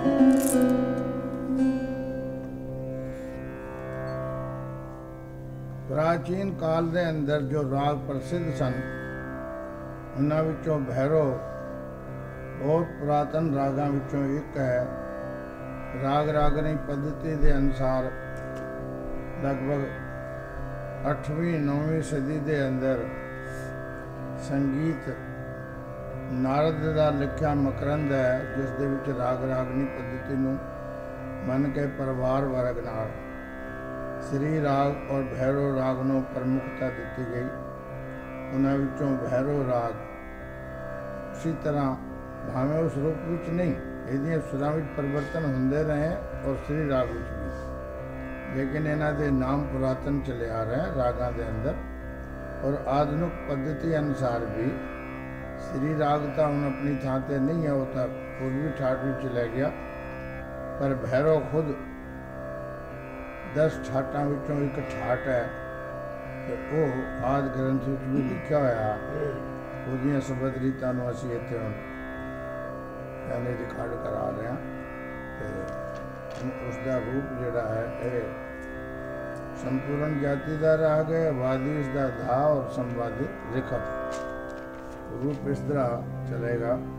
प्राचीन काल के अंदर जो राग प्रसिद्ध सन उन्हां विचों भैरव बहुत पुरातन रागां विचों एक है। राग रागनी पद्धति के अनुसार लगभग 8वीं 9वीं सदी के अंदर संगीत नारद का लिखा मकरंद है, जिस दे विच राग रागनी पद्धति नूं मन के परिवार वर्ग नाल श्री राग और भैरव राग नूं प्रमुखता दी गई। उन्हां विचों भैरव राग उसी तरह भावें उस रूप विच नहीं, इहदीआं सुरां विच परिवर्तन होंदे रहे और श्री राग विच भी, लेकिन इन्हां दे नाम पुरातन चले आ रहे हैं रागां दे अंदर। और आधुनिक पद्धति अनुसार भी श्री राग तो हुण अपनी थां ते नहीं है, वो तो पूर्वी ठाठ में चला गया, पर भैरव खुद 10 ठाटां विचों एक ठाट है ते वो आदि ग्रंथ विच भी लिखा होया। उहदियां शबद रीतां नूं असीं इत्थे हुण यानी रिकॉर्ड करा रहे हैं ते उसका रूप जिहड़ा है ये संपूर्ण जाति का राग है, वादी इसका धा और संवादी रिखप। रूप इस तरह चलेगा।